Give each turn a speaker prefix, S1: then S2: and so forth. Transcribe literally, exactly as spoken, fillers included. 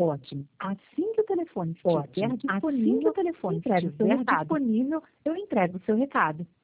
S1: Ótimo. Assim que o telefone estiver
S2: Ótimo.
S1: disponível,
S2: Assim que o telefone
S1: entregue o seu
S2: estiver
S1: recado.
S2: disponível, eu entrego o seu recado.